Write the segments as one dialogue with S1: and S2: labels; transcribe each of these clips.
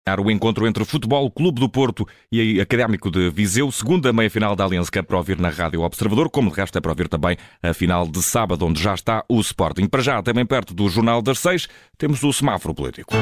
S1: O encontro entre o Futebol Clube do Porto e a Académico de Viseu, segunda meia-final da Allianz Cup, para ouvir na Rádio Observador, como de resto é para ouvir também a final de sábado, onde já está o Sporting. Para já, também perto do Jornal das 6, temos o semáforo político.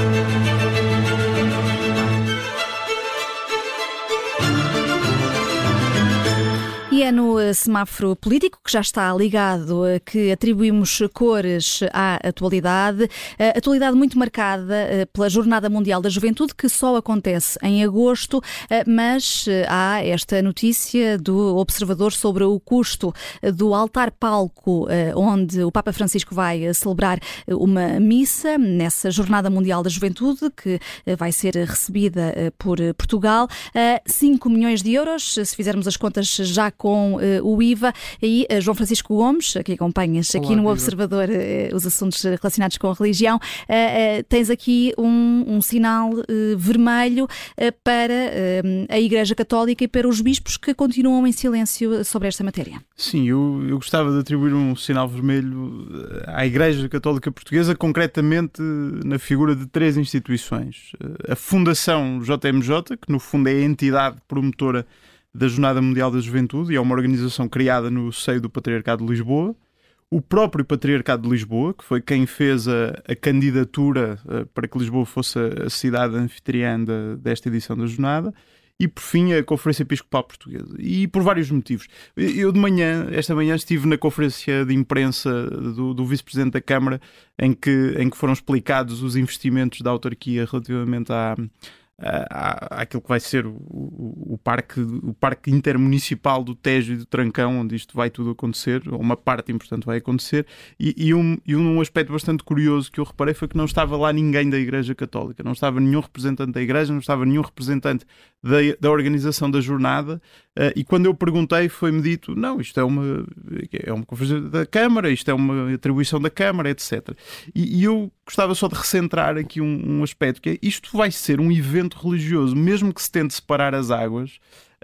S2: E é no semáforo político, que já está ligado, que atribuímos cores à atualidade. Atualidade muito marcada pela Jornada Mundial da Juventude, que só acontece em agosto, mas há esta notícia do Observador sobre o custo do altar-palco, onde o Papa Francisco vai celebrar uma missa nessa Jornada Mundial da Juventude, que vai ser recebida por Portugal. 5 milhões de euros, se fizermos as contas já com o IVA. E João Francisco Gomes, que acompanhas aqui no Observador os assuntos relacionados com a religião, tens aqui um sinal vermelho para a Igreja Católica e para os bispos, que continuam em silêncio sobre esta matéria.
S3: Sim, eu gostava de atribuir um sinal vermelho à Igreja Católica Portuguesa, concretamente na figura de 3 instituições. A Fundação JMJ, que no fundo é a entidade promotora da Jornada Mundial da Juventude e é uma organização criada no seio do Patriarcado de Lisboa. O próprio Patriarcado de Lisboa, que foi quem fez a candidatura para que Lisboa fosse a cidade anfitriã desta edição da Jornada. E, por fim, a Conferência Episcopal Portuguesa. E por vários motivos. Eu esta manhã estive na conferência de imprensa do Vice-Presidente da Câmara, em que foram explicados os investimentos da autarquia relativamente àquilo que vai ser o parque intermunicipal do Tejo e do Trancão, onde isto vai tudo acontecer, ou uma parte importante vai acontecer, e um aspecto bastante curioso que eu reparei foi que não estava lá ninguém da Igreja Católica, não estava nenhum representante da Igreja, não estava nenhum representante da organização da jornada, e quando eu perguntei foi-me dito, não, isto é uma conferência da Câmara, isto é uma atribuição da Câmara, etc. E eu gostava só de recentrar aqui um aspecto, que é, isto vai ser um evento religioso, mesmo que se tente separar as águas,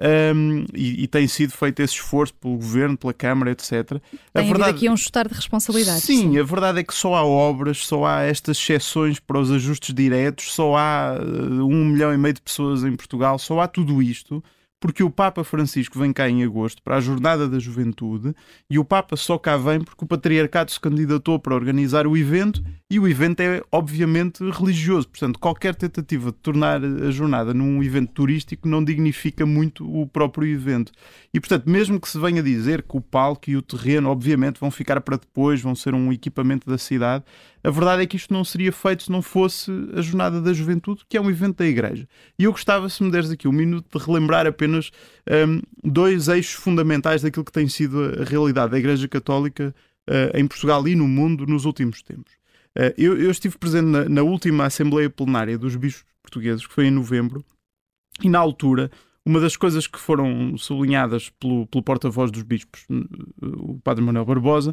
S3: e tem sido feito esse esforço pelo Governo, pela Câmara, etc.
S2: Tem havido aqui um chutar de responsabilidade.
S3: Sim, a verdade é que só há obras, só há estas exceções para os ajustes diretos, só há 1,5 milhão de pessoas em Portugal, só há tudo isto porque o Papa Francisco vem cá em agosto para a Jornada da Juventude, e o Papa só cá vem porque o Patriarcado se candidatou para organizar o evento, e o evento é obviamente religioso. Portanto, qualquer tentativa de tornar a jornada num evento turístico não dignifica muito o próprio evento. E, portanto, mesmo que se venha dizer que o palco e o terreno obviamente vão ficar para depois, vão ser um equipamento da cidade, a verdade é que isto não seria feito se não fosse a Jornada da Juventude, que é um evento da Igreja. E eu gostava, se me deres aqui um minuto, de relembrar apenas 2 eixos fundamentais daquilo que tem sido a realidade da Igreja Católica em Portugal e no mundo nos últimos tempos. Eu estive presente na última Assembleia Plenária dos Bispos Portugueses, que foi em novembro, e na altura, uma das coisas que foram sublinhadas pelo porta-voz dos bispos, o Padre Manuel Barbosa,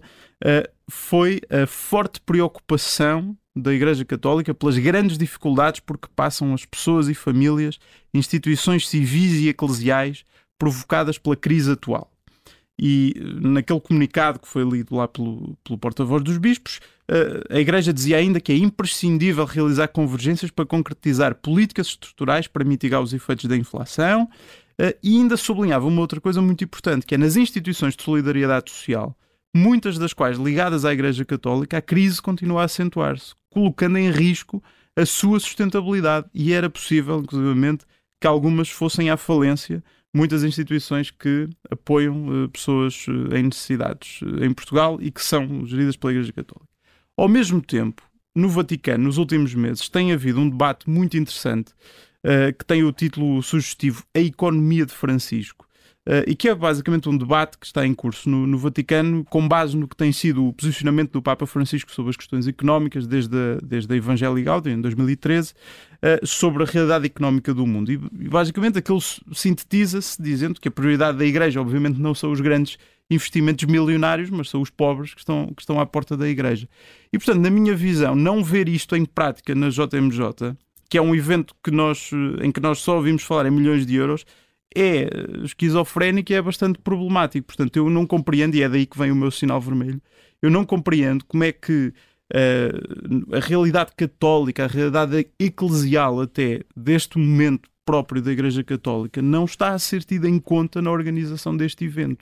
S3: foi a forte preocupação da Igreja Católica pelas grandes dificuldades por que passam as pessoas e famílias, instituições civis e eclesiais provocadas pela crise atual. E naquele comunicado que foi lido lá pelo porta-voz dos bispos, a Igreja dizia ainda que é imprescindível realizar convergências para concretizar políticas estruturais para mitigar os efeitos da inflação, e ainda sublinhava uma outra coisa muito importante, que é nas instituições de solidariedade social, muitas das quais ligadas à Igreja Católica, a crise continua a acentuar-se, colocando em risco a sua sustentabilidade, e era possível, inclusivamente, que algumas fossem à falência, muitas instituições que apoiam pessoas em necessidades em Portugal e que são geridas pela Igreja Católica. Ao mesmo tempo, no Vaticano, nos últimos meses, tem havido um debate muito interessante que tem o título sugestivo A Economia de Francisco, e que é basicamente um debate que está em curso no Vaticano, com base no que tem sido o posicionamento do Papa Francisco sobre as questões económicas desde a Evangelii Gaudium, em 2013, sobre a realidade económica do mundo. E basicamente aquilo sintetiza-se dizendo que a prioridade da Igreja, obviamente, não são os grandes investimentos milionários, mas são os pobres que estão à porta da Igreja. E, portanto, na minha visão, não ver isto em prática na JMJ, que é um evento em que nós só ouvimos falar em milhões de euros, é esquizofrénico e é bastante problemático. Portanto, eu não compreendo, e é daí que vem o meu sinal vermelho, eu não compreendo como é que a realidade católica, a realidade eclesial até deste momento próprio da Igreja Católica não está a ser tida em conta na organização deste evento.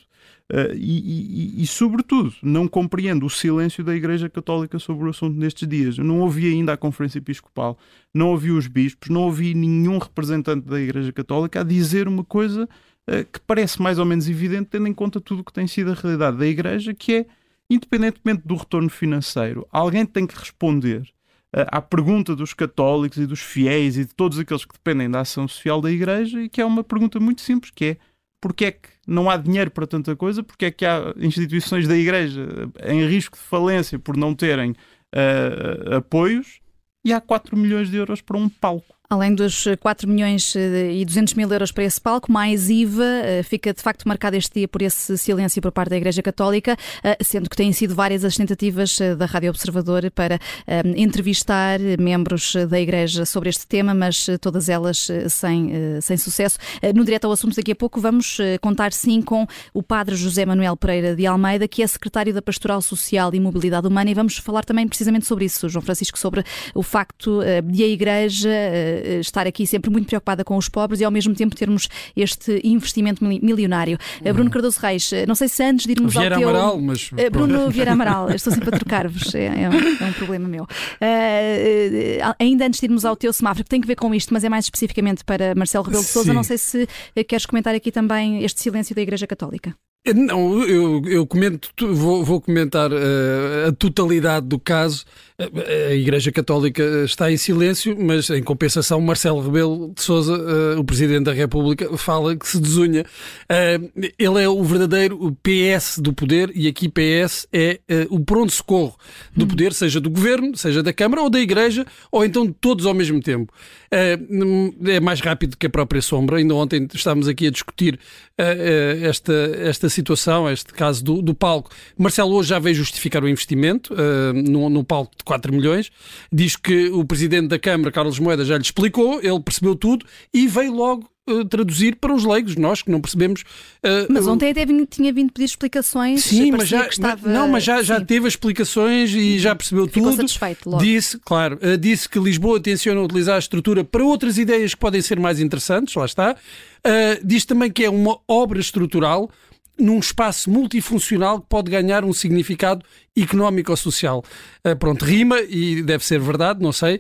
S3: E, sobretudo, não compreendo o silêncio da Igreja Católica sobre o assunto nestes dias. Eu não ouvi ainda a Conferência Episcopal, não ouvi os bispos, não ouvi nenhum representante da Igreja Católica a dizer uma coisa que parece mais ou menos evidente, tendo em conta tudo o que tem sido a realidade da Igreja, que é, independentemente do retorno financeiro, alguém tem que responder à pergunta dos católicos e dos fiéis e de todos aqueles que dependem da ação social da Igreja, e que é uma pergunta muito simples, que é: porque é que não há dinheiro para tanta coisa? Porque é que há instituições da Igreja em risco de falência por não terem apoios, e há 4 milhões de euros para um palco?
S2: Além dos 4 milhões e 200 mil euros para esse palco, mais IVA, fica de facto marcado este dia por esse silêncio por parte da Igreja Católica, sendo que têm sido várias as tentativas da Rádio Observador para entrevistar membros da Igreja sobre este tema, mas todas elas sem sucesso. No Direto ao Assunto, daqui a pouco, vamos contar sim com o Padre José Manuel Pereira de Almeida, que é secretário da Pastoral Social e Mobilidade Humana, e vamos falar também precisamente sobre isso, João Francisco, sobre o facto de a Igreja estar aqui sempre muito preocupada com os pobres e ao mesmo tempo termos este investimento milionário. Bruno Cardoso Reis, não sei se antes de irmos
S4: Vieira
S2: ao teu...
S4: Amaral, mas...
S2: Bruno Vieira Amaral, estou sempre a trocar-vos, é um problema meu. Ainda antes de irmos ao teu semáforo, que tem que ver com isto, mas é mais especificamente para Marcelo Rebelo de Sousa, não sei se queres comentar aqui também este silêncio da Igreja Católica.
S4: Não, eu comento, vou comentar a totalidade do caso. A Igreja Católica está em silêncio, mas em compensação Marcelo Rebelo de Sousa, o Presidente da República, fala que se desunha. Ele é o verdadeiro PS do poder, e aqui PS é o pronto-socorro do poder, seja do Governo, seja da Câmara ou da Igreja, ou então de todos ao mesmo tempo. É mais rápido que a própria sombra. Ainda ontem estávamos aqui a discutir esta situação, este caso do palco. Marcelo hoje já veio justificar o investimento no palco de 4 milhões. Diz que o Presidente da Câmara, Carlos Moedas, já lhe explicou, ele percebeu tudo e veio logo traduzir para os leigos, nós que não percebemos.
S2: Mas ontem até tinha vindo pedir explicações.
S4: Sim, mas já teve explicações e já percebeu tudo.
S2: Ficou satisfeito logo.
S4: Disse que Lisboa tenciona utilizar a estrutura para outras ideias que podem ser mais interessantes, lá está. Diz também que é uma obra estrutural num espaço multifuncional que pode ganhar um significado económico ou social. Pronto, rima e deve ser verdade, não sei.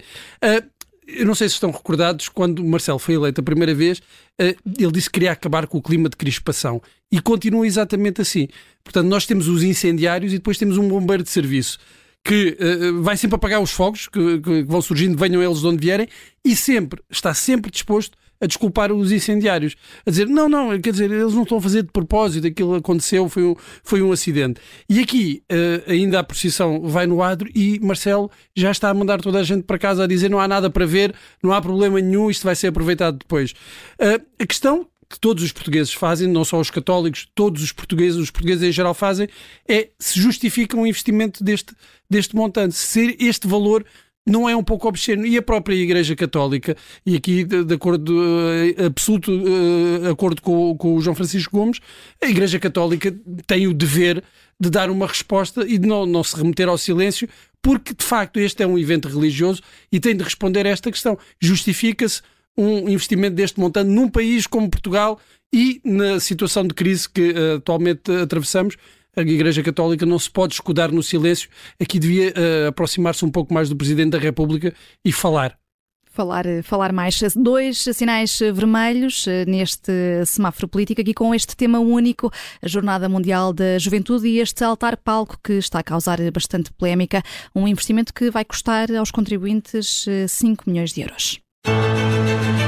S4: Eu não sei se estão recordados, quando Marcelo foi eleito a primeira vez, ele disse que queria acabar com o clima de crispação. E continua exatamente assim. Portanto, nós temos os incendiários e depois temos um bombeiro de serviço que vai sempre apagar os fogos que vão surgindo, venham eles de onde vierem, e está sempre disposto a desculpar os incendiários. A dizer, não, quer dizer, eles não estão a fazer de propósito, aquilo aconteceu, foi um acidente. E aqui, ainda a procissão vai no adro e Marcelo já está a mandar toda a gente para casa a dizer não há nada para ver, não há problema nenhum, isto vai ser aproveitado depois. A questão que todos os portugueses fazem, não só os católicos, todos os portugueses em geral fazem, é se justifica um investimento deste montante, se este valor não é um pouco obsceno. E a própria Igreja Católica, e aqui de acordo, absoluto acordo com o João Francisco Gomes, a Igreja Católica tem o dever de dar uma resposta e de não se remeter ao silêncio, porque de facto este é um evento religioso e tem de responder a esta questão. Justifica-se um investimento deste montante num país como Portugal e na situação de crise que atualmente atravessamos? A Igreja Católica não se pode escudar no silêncio. Aqui devia aproximar-se um pouco mais do Presidente da República e falar.
S2: Falar mais. 2 sinais vermelhos neste semáforo político, aqui com este tema único, a Jornada Mundial da Juventude e este altar-palco que está a causar bastante polémica, um investimento que vai custar aos contribuintes 5 milhões de euros.